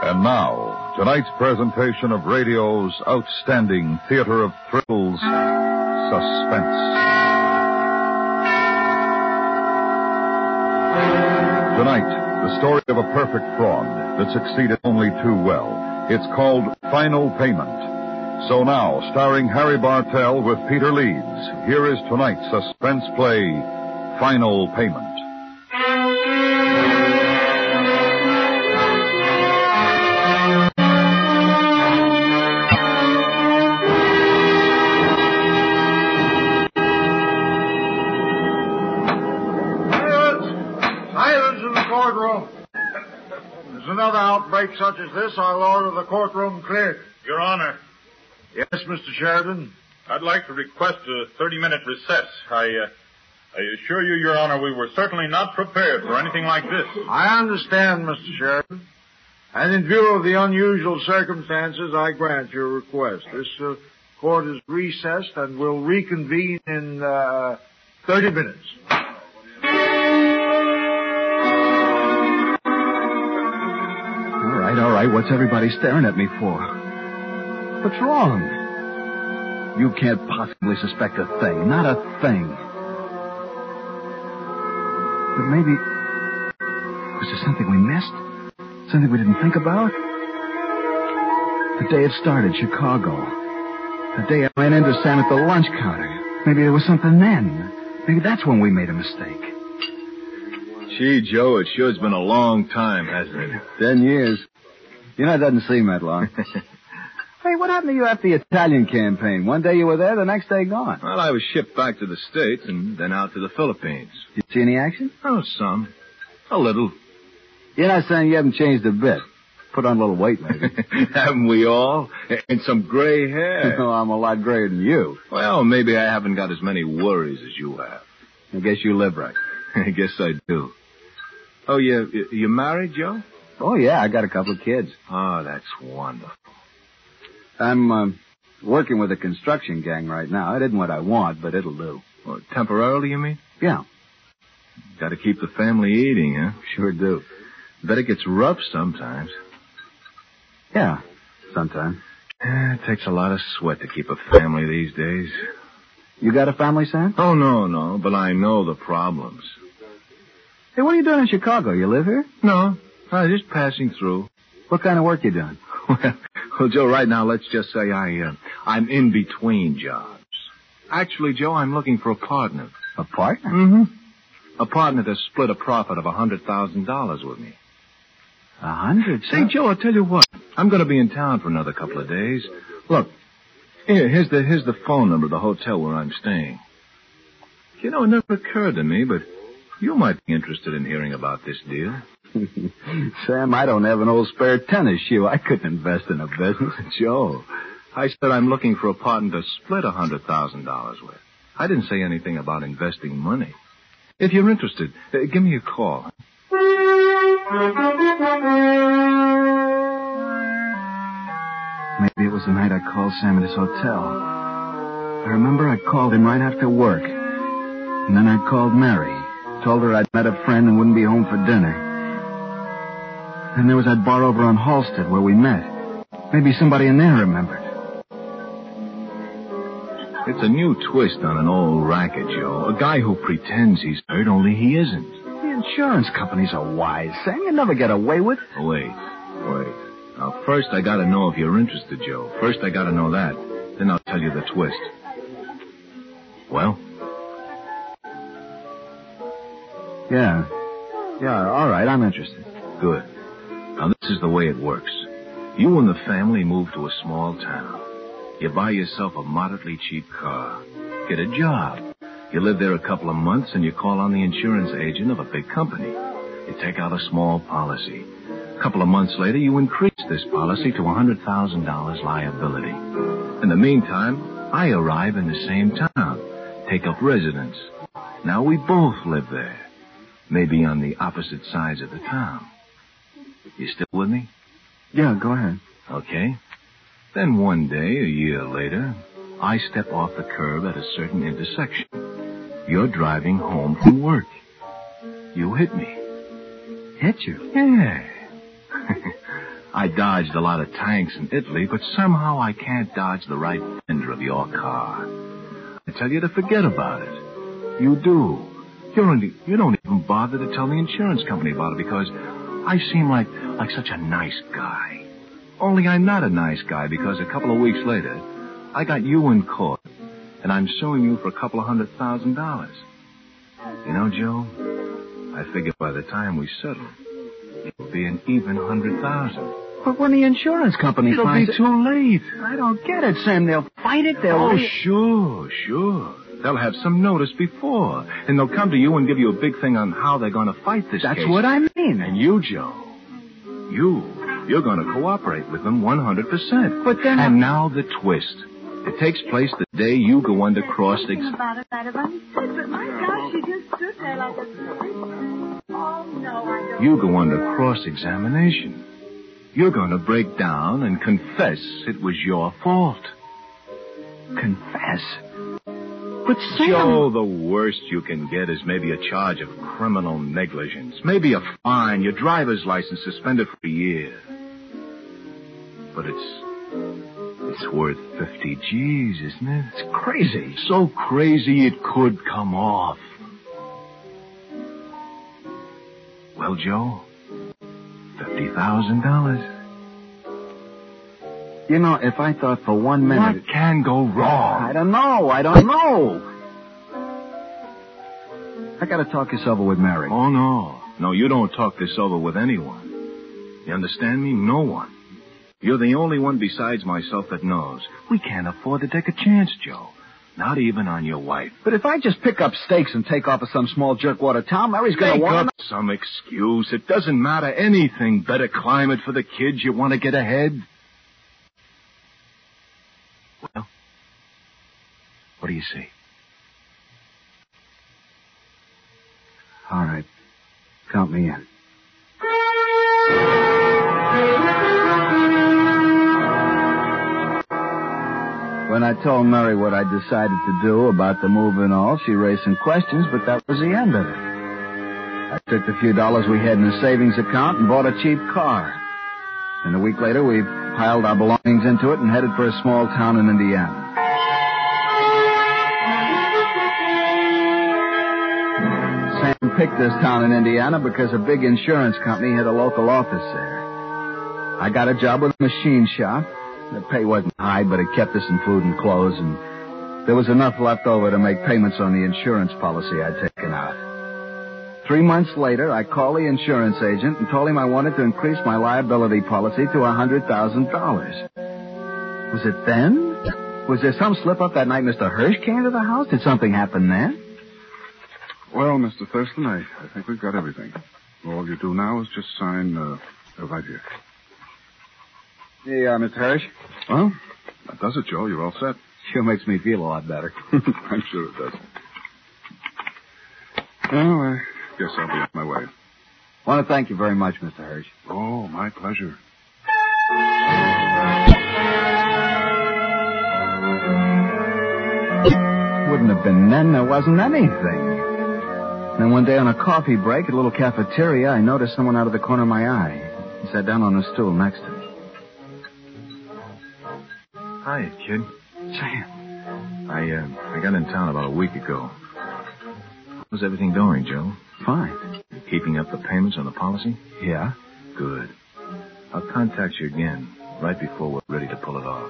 And now, tonight's presentation of radio's outstanding theater of thrills, Suspense. Tonight, the story of a perfect fraud that succeeded only too well. It's called Final Payment. So now, starring Harry Bartell with Peter Leeds, here is tonight's suspense play, Final Payment. Another outbreak such as this, I'll order the courtroom cleared. Your Honor. Yes, Mr. Sheridan? I'd like to request a 30-minute recess. I assure you, Your Honor, we were certainly not prepared for anything like this. I understand, Mr. Sheridan. And in view of the unusual circumstances, I grant your request. This court is recessed and will reconvene in 30 minutes. All right. What's everybody staring at me for? What's wrong? You can't possibly suspect a thing. Not a thing. But maybe... Was there something we missed? Something we didn't think about? The day it started, Chicago. The day I ran into Sam at the lunch counter. Maybe there was something then. Maybe that's when we made a mistake. Gee, Joe, it sure's been a long time, hasn't it? 10 years. You know, it doesn't seem that long. Hey, what happened to you after the Italian campaign? One day you were there, the next day gone. Well, I was shipped back to the States and then out to the Philippines. Did you see any action? Oh, some. A little. You're not saying you haven't changed a bit. Put on a little weight, maybe. Haven't we all? And some gray hair. Oh, I'm a lot grayer than you. Well, maybe I haven't got as many worries as you have. I guess you live right. I guess I do. Oh, you married, Joe? Oh, yeah, I got a couple of kids. Oh, that's wonderful. I'm working with a construction gang right now. It isn't what I want, but it'll do. Well, temporarily, you mean? Yeah. Got to keep the family eating, huh? Sure do. Bet it gets rough sometimes. Yeah, sometimes. It takes a lot of sweat to keep a family these days. You got a family, Sam? Oh, no, but I know the problems. Hey, what are you doing in Chicago? You live here? No, I'm just passing through. What kind of work you doing? Well, Joe, right now, let's just say I'm in between jobs. Actually, Joe, I'm looking for a partner. A partner? Mm-hmm. A partner to split a profit of $100,000 with me. 100? Say, Joe, I'll tell you what. I'm going to be in town for another couple of days. Look, here's the phone number of the hotel where I'm staying. You know, it never occurred to me, but you might be interested in hearing about this deal. Sam, I don't have an old spare tennis shoe. I couldn't invest in a business. Joe, I said I'm looking for a partner to split $100,000 with. I didn't say anything about investing money. If you're interested, give me a call. Maybe it was the night I called Sam at his hotel. I remember I called him right after work. And then I called Mary. Told her I'd met a friend and wouldn't be home for dinner. And there was that bar over on Halsted where we met. Maybe somebody in there remembered. It's a new twist on an old racket, Joe. A guy who pretends he's hurt, only he isn't. The insurance companies are wise, Sam. You never get away with it. Wait. Now, first I gotta know if you're interested, Joe. First I gotta know that. Then I'll tell you the twist. Well? Yeah, all right, I'm interested. Good. Now, this is the way it works. You and the family move to a small town. You buy yourself a moderately cheap car. Get a job. You live there a couple of months, and you call on the insurance agent of a big company. You take out a small policy. A couple of months later, you increase this policy to $100,000 liability. In the meantime, I arrive in the same town, take up residence. Now we both live there. Maybe on the opposite sides of the town. You still with me? Yeah, go ahead. Okay. Then one day, a year later, I step off the curb at a certain intersection. You're driving home from work. You hit me. Hit you? Yeah. I dodged a lot of tanks in Italy, but somehow I can't dodge the right fender of your car. I tell you to forget about it. You do. You don't even bother to tell the insurance company about it because I seem like such a nice guy. Only I'm not a nice guy because a couple of weeks later, I got you in court, and I'm suing you for $200,000. You know, Joe, I figure by the time we settle, it'll be an even $100,000. But when the insurance company It'll finds be too late. I don't get it, Sam. They'll fight it. Oh, sure. They'll have some notice before, and they'll come to you and give you a big thing on how they're going to fight this That's case. what I mean. And you, Joe, you're going to cooperate with them 100%. But then... And now the twist. It takes place the day you go under cross-examination. About it, I'd have understood, but my gosh, she just stood there like a... Oh, no, I don't... You go under cross-examination. You're going to break down and confess it was your fault. Confess? But Sam... Joe, the worst you can get is maybe a charge of criminal negligence. Maybe a fine, your driver's license suspended for a year. But it's worth 50 G's, isn't it? It's crazy. So crazy it could come off. Well, Joe, $50,000. You know, if I thought for 1 minute... What can go wrong? I don't know. I gotta talk this over with Mary. Oh, no. No, you don't talk this over with anyone. You understand me? No one. You're the only one besides myself that knows. We can't afford to take a chance, Joe. Not even on your wife. But if I just pick up stakes and take off of some small jerkwater town, Mary's gonna want... Make up some excuse. It doesn't matter anything. Better climate for the kids. You want to get ahead? Well, what do you say? All right. Count me in. When I told Mary what I decided to do about the move and all, she raised some questions, but that was the end of it. I took the few dollars we had in the savings account and bought a cheap car. And a week later, we piled our belongings into it and headed for a small town in Indiana. Sam picked this town in Indiana because a big insurance company had a local office there. I got a job with a machine shop. The pay wasn't high, but it kept us in food and clothes, and there was enough left over to make payments on the insurance policy I'd taken out. 3 months later, I called the insurance agent and told him I wanted to increase my liability policy to $100,000. Was it then? Was there some slip-up that night Mr. Hirsch came to the house? Did something happen then? Well, Mr. Thurston, I think we've got everything. All you do now is just sign right here. Yeah, Mr. Hirsch? Well, that does it, Joe. You're all set. Sure makes me feel a lot better. I'm sure it does. Well, I guess I'll be on my way. I want to thank you very much, Mr. Hirsch. Oh, my pleasure. Wouldn't have been then. There wasn't anything. Then one day on a coffee break at a little cafeteria, I noticed someone out of the corner of my eye. He sat down on a stool next to me. Hi, kid. Sam. I got in town about a week ago. How's everything going, Joe? Fine. You keeping up the payments on the policy? Yeah? Good. I'll contact you again right before we're ready to pull it off.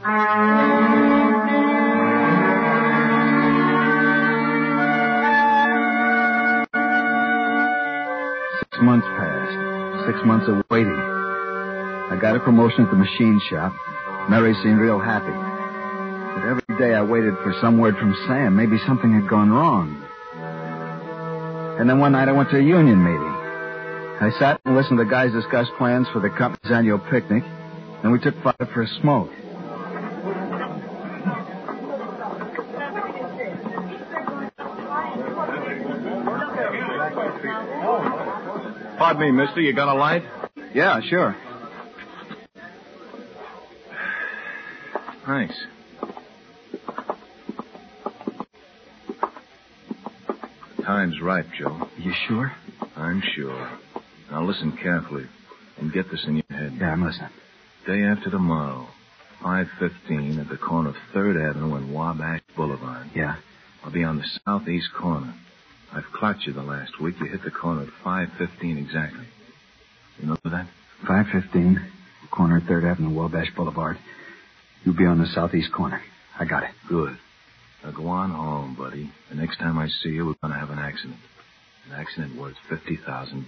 6 months passed. 6 months of waiting. I got a promotion at the machine shop. Mary seemed real happy. But every day I waited for some word from Sam. Maybe something had gone wrong. And then one night I went to a union meeting. I sat and listened to the guys discuss plans for the company's annual picnic. Then we took 5 for a smoke. Pardon me, mister. You got a light? Yeah, sure. Thanks. Time's ripe, Joe. You sure? I'm sure. Now listen carefully. And get this in your head. Yeah, I'm listening. Day after tomorrow, 5:15 at the corner of 3rd Avenue and Wabash Boulevard. Yeah. I'll be on the southeast corner. I've clocked you the last week. You hit the corner at 5:15 exactly. You know that? 5:15, corner of 3rd Avenue, Wabash Boulevard. You'll be on the southeast corner. I got it. Good. Now go on home, buddy. The next time I see you, we're going to have an accident. An accident worth $50,000.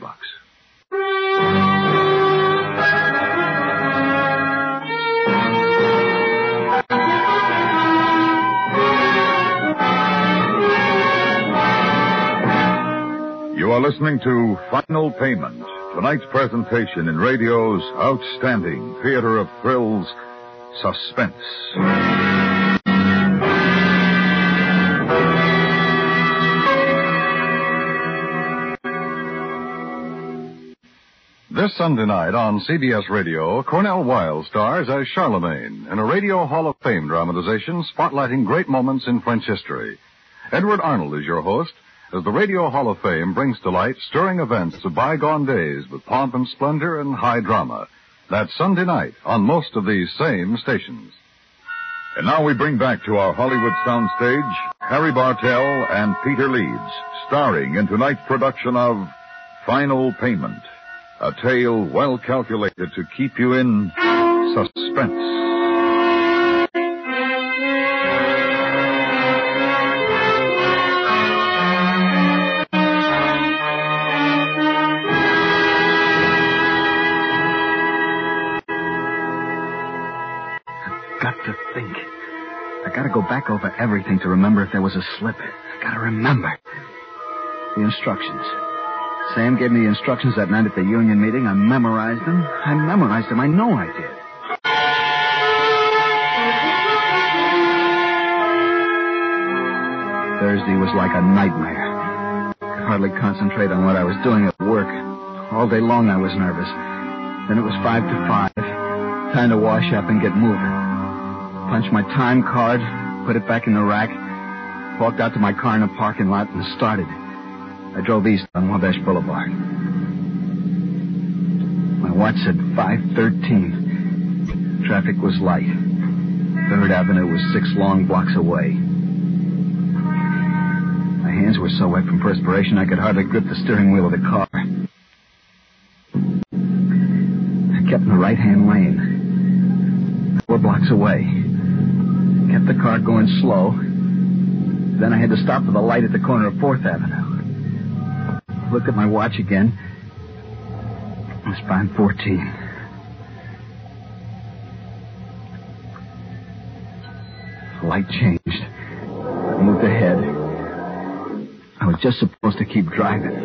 You are listening to Final Payment, tonight's presentation in radio's outstanding theater of thrills, Suspense. This Sunday night on CBS Radio, Cornell Wilde stars as Charlemagne in a Radio Hall of Fame dramatization spotlighting great moments in French history. Edward Arnold is your host as the Radio Hall of Fame brings to light stirring events of bygone days with pomp and splendor and high drama. That's Sunday night on most of these same stations. And now we bring back to our Hollywood soundstage Harry Bartell and Peter Leeds, starring in tonight's production of Final Payment, a tale well calculated to keep you in suspense. Got to think. I gotta go back over everything to remember if there was a slip. I gotta remember. The instructions. Sam gave me the instructions that night at the union meeting. I memorized them. I know I did. Thursday was like a nightmare. Could hardly concentrate on what I was doing at work. All day long I was nervous. Then it was 5 to 5. Time to wash up and get moving. Punched my time card, put it back in the rack, walked out to my car in the parking lot and started. I drove east on Wabash Boulevard. My watch said 5:13. Traffic was light. 3rd Avenue was 6 long blocks away. My hands were so wet from perspiration I could hardly grip the steering wheel of the car. I kept in the right-hand lane. 4 blocks away. Kept the car going slow. Then I had to stop for the light at the corner of 4th Avenue. Looked at my watch again. It was 5:14. The light changed. I moved ahead. I was just supposed to keep driving.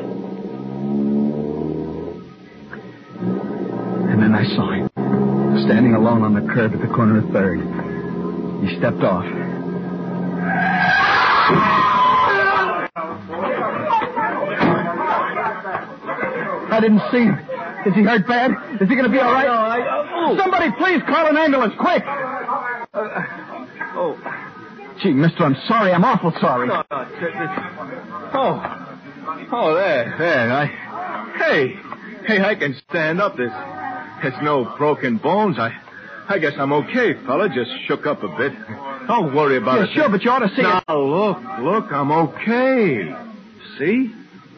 And then I saw him, standing alone on the curb at the corner of 3rd. He stepped off. I didn't see him. Is he hurt bad? Is he going to be all right? No, somebody please call an ambulance, quick. Gee, mister, I'm sorry. I'm awful sorry. No. There. Hey, I can stand up. There's no broken bones. I guess I'm okay, fella. Just shook up a bit. Don't worry about it. Sure, but you ought to see it. Now, look, I'm okay. See?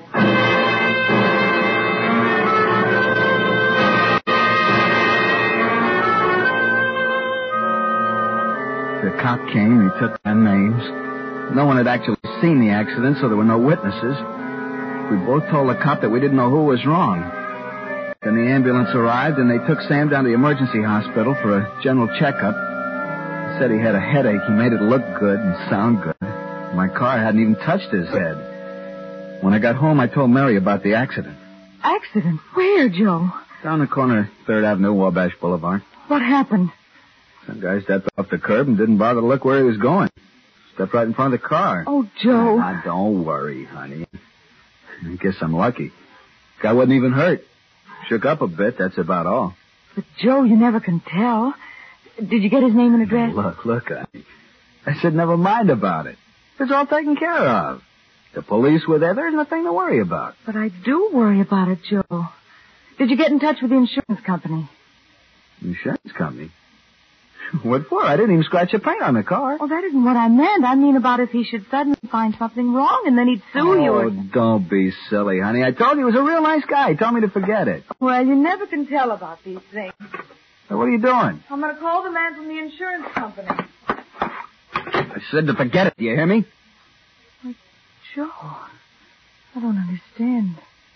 The cop came. He took our names. No one had actually seen the accident, so there were no witnesses. We both told the cop that we didn't know who was wrong. Then the ambulance arrived, and they took Sam down to the emergency hospital for a general checkup. He said he had a headache. He made it look good and sound good. My car hadn't even touched his head. When I got home, I told Mary about the accident. Accident? Where, Joe? Down the corner, 3rd Avenue, Wabash Boulevard. What happened? Some guy stepped off the curb and didn't bother to look where he was going. Stepped right in front of the car. Oh, Joe. Now, don't worry, honey. I guess I'm lucky. Guy wasn't even hurt. Shook up a bit, that's about all. But, Joe, you never can tell. Did you get his name and address? Look, honey. I said never mind about it. It's all taken care of. The police were there. There isn't a thing to worry about. But I do worry about it, Joe. Did you get in touch with the insurance company? Insurance company? What for? I didn't even scratch a paint on the car. Well, that isn't what I meant. I mean about if he should suddenly find something wrong and then he'd sue you. Oh, don't be silly, honey. I told you he was a real nice guy. He told me to forget it. Well, you never can tell about these things. So what are you doing? I'm going to call the man from the insurance company. I said to forget it. Do you hear me? But, Joe, I don't understand.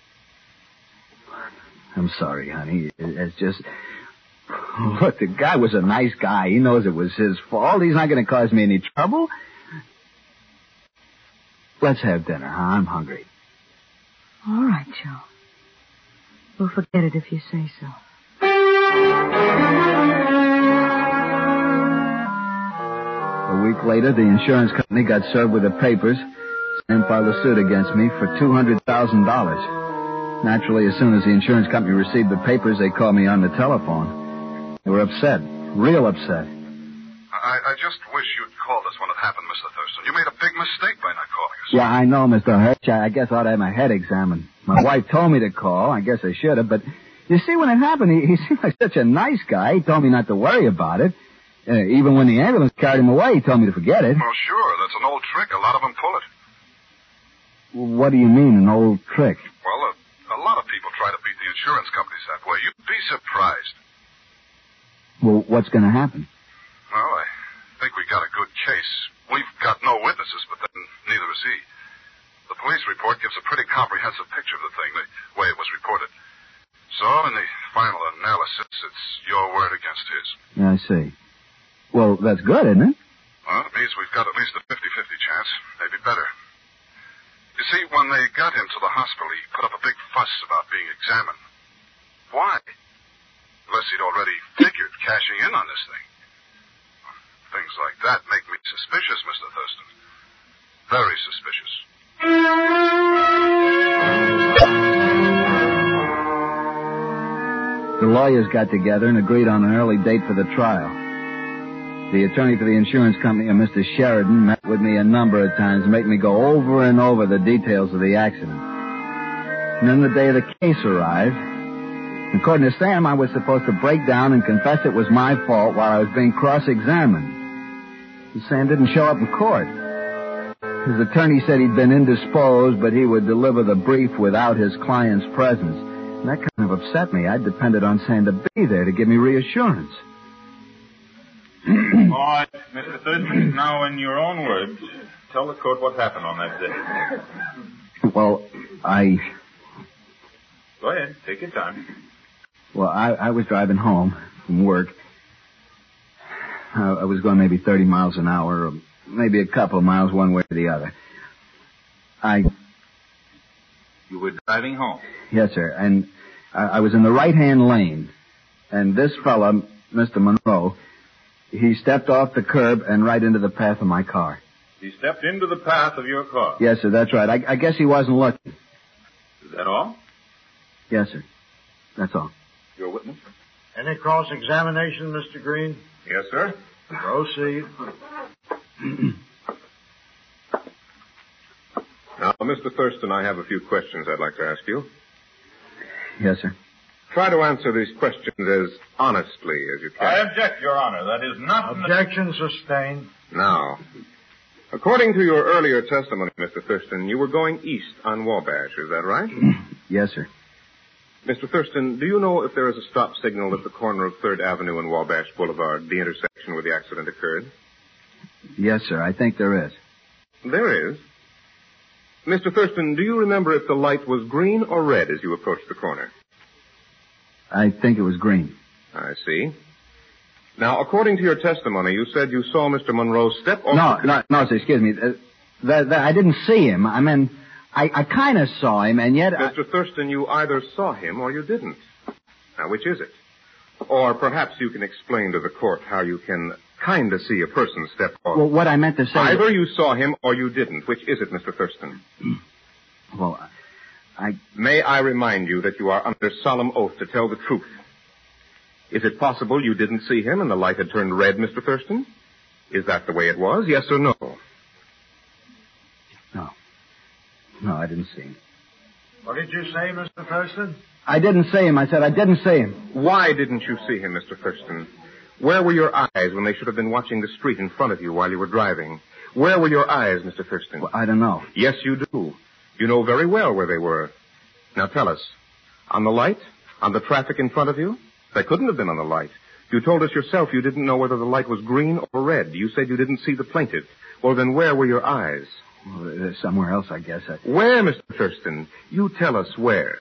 I'm sorry, honey. It's just... Look, the guy was a nice guy. He knows it was his fault. He's not going to cause me any trouble. Let's have dinner, huh? I'm hungry. All right, Joe. We'll forget it if you say so. A week later, the insurance company got served with the papers and filed a suit against me for $200,000. Naturally, as soon as the insurance company received the papers, they called me on the telephone. They were upset. Real upset. I just wish you'd called us when it happened, Mr. Thurston. You made a big mistake by not calling us. Yeah, I know, Mr. Hirsch. I guess I ought to have my head examined. My wife told me to call. I guess I should have. But you see, when it happened, he seemed like such a nice guy. He told me not to worry about it. Even when the ambulance carried him away, he told me to forget it. Well, sure. That's an old trick. A lot of them pull it. What do you mean, an old trick? Well, a lot of people try to beat the insurance companies that way. You'd be surprised. Well, what's going to happen? Well, I think we got a good case. We've got no witnesses, but then neither has he. The police report gives a pretty comprehensive picture of the thing, the way it was reported. So, in the final analysis, it's your word against his. Yeah, I see. Well, that's good, isn't it? Well, it means we've got at least a 50-50 chance, maybe better. You see, when they got him to the hospital, he put up a big fuss about being examined. Why? Unless he'd already figured cashing in on this thing. Things like that make me suspicious, Mr. Thurston. Very suspicious. The lawyers got together and agreed on an early date for the trial. The attorney for the insurance company, Mr. Sheridan, met with me a number of times, making me go over and over the details of the accident. And then the day of the case arrived. According to Sam, I was supposed to break down and confess it was my fault while I was being cross-examined. And Sam didn't show up in court. His attorney said he'd been indisposed, but he would deliver the brief without his client's presence. And that kind of upset me. I depended on Sam to be there to give me reassurance. All right, Mr. Thurston, now in your own words, tell the court what happened on that day. Well, Go ahead, take your time. Well, I was driving home from work. I was going maybe 30 miles an hour, or maybe a couple of miles one way or the other. You were driving home? Yes, sir. And I was in the right-hand lane. And this fella, Mr. Monroe, he stepped off the curb and right into the path of my car. He stepped into the path of your car? Yes, sir, that's right. I guess he wasn't looking. Is that all? Yes, sir. That's all. Your witness? Any cross-examination, Mr. Green? Yes, sir. Proceed. Now, Mr. Thurston, I have a few questions I'd like to ask you. Yes, sir. Try to answer these questions as honestly as you can. I object, Your Honor. That is not... Objection sustained. Now, according to your earlier testimony, Mr. Thurston, you were going east on Wabash, is that right? Yes, sir. Mr. Thurston, do you know if there is a stop signal at the corner of 3rd Avenue and Wabash Boulevard, the intersection where the accident occurred? Yes, sir. I think there is. There is? Mr. Thurston, do you remember if the light was green or red as you approached the corner? I think it was green. I see. Now, according to your testimony, you said you saw Mr. Monroe step off... No, sir, excuse me. I didn't see him. I mean, I kind of saw him, and yet... Mr. Thurston, you either saw him or you didn't. Now, which is it? Or perhaps you can explain to the court how you can kind of see a person step off. Well, what I meant to say... Either you saw him or you didn't. Which is it, Mr. Thurston? Well, May I remind you that you are under solemn oath to tell the truth. Is it possible you didn't see him and the light had turned red, Mr. Thurston? Is that the way it was, yes or no? No, I didn't see him. What did you say, Mr. Thurston? I didn't see him. I said I didn't see him. Why didn't you see him, Mr. Thurston? Where were your eyes when they should have been watching the street in front of you while you were driving? Where were your eyes, Mr. Thurston? Well, I don't know. Yes, you do. You know very well where they were. Now tell us. On the light? On the traffic in front of you? They couldn't have been on the light. You told us yourself you didn't know whether the light was green or red. You said you didn't see the plaintiff. Well, then where were your eyes? Well, somewhere else, I guess. Where, Mr. Thurston? You tell us where.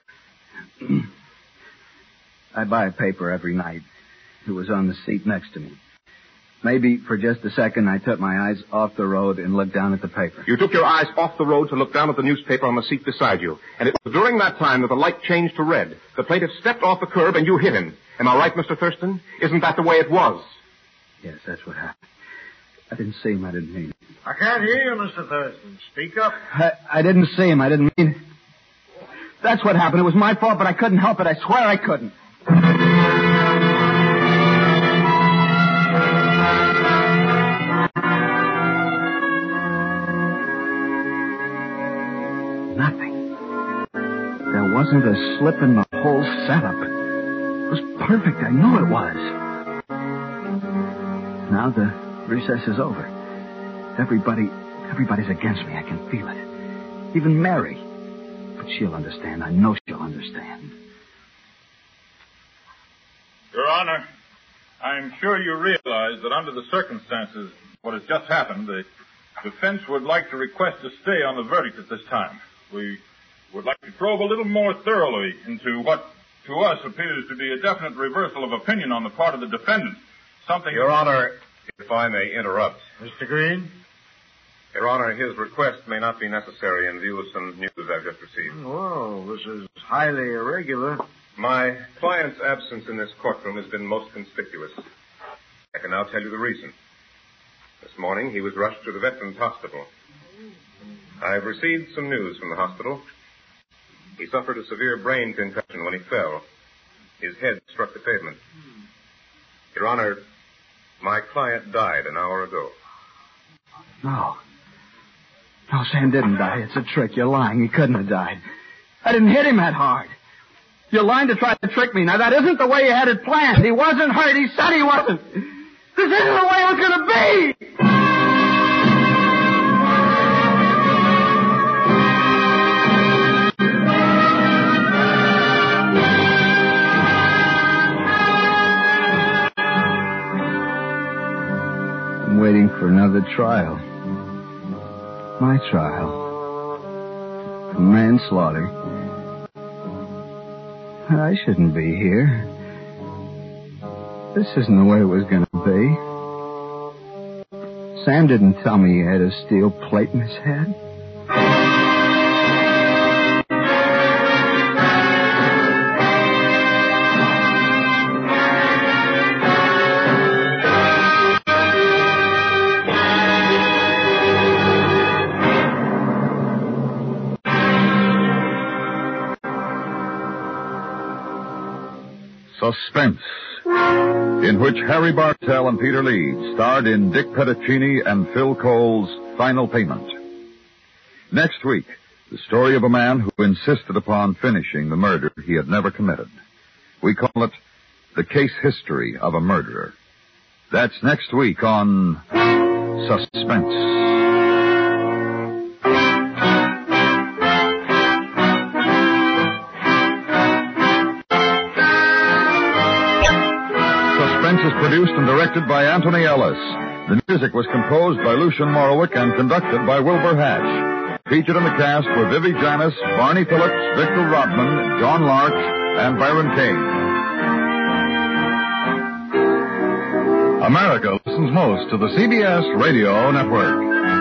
I buy a paper every night. It was on the seat next to me. Maybe for just a second I took my eyes off the road and looked down at the paper. You took your eyes off the road to look down at the newspaper on the seat beside you. And it was during that time that the light changed to red. The plaintiff stepped off the curb and you hit him. Am I right, Mr. Thurston? Isn't that the way it was? Yes, that's what happened. I didn't see him. I didn't mean it. I can't hear you, Mr. Thurston. Speak up. I didn't see him. I didn't mean it. That's what happened. It was my fault, but I couldn't help it. I swear I couldn't. Nothing. There wasn't a slip in the whole setup. It was perfect. I know it was. Now the recess is over. Everybody's against me. I can feel it. Even Mary. But she'll understand. I know she'll understand. Your Honor, I'm sure you realize that under the circumstances, what has just happened, the defense would like to request a stay on the verdict at this time. We would like to probe a little more thoroughly into what to us appears to be a definite reversal of opinion on the part of the defendant. Something... Your Honor, if I may interrupt. Mr. Green? Your Honor, his request may not be necessary in view of some news I've just received. Well, this is highly irregular. My client's absence in this courtroom has been most conspicuous. I can now tell you the reason. This morning, he was rushed to the Veterans Hospital. I've received some news from the hospital. He suffered a severe brain concussion when he fell. His head struck the pavement. Your Honor, my client died an hour ago. No. No, Sam didn't die. It's a trick. You're lying. He couldn't have died. I didn't hit him that hard. You're lying to try to trick me. Now, that isn't the way you had it planned. He wasn't hurt. He said he wasn't. This isn't the way it was going to be. I'm waiting for another trial. My trial. For manslaughter. I shouldn't be here. This isn't the way it was going to be. Sam didn't tell me he had a steel plate in his head. Suspense, in which Harry Bartell and Peter Leeds starred in Dick Pettacini and Phil Cole's Final Payment. Next week, the story of a man who insisted upon finishing the murder he had never committed. We call it The Case History of a Murderer. That's next week on Suspense. Suspense is produced and directed by Anthony Ellis. The music was composed by Lucian Morowick and conducted by Wilbur Hatch. Featured in the cast were Vivi Janis, Barney Phillips, Victor Rodman, John Larch, and Byron Kane. America listens most to the CBS Radio Network.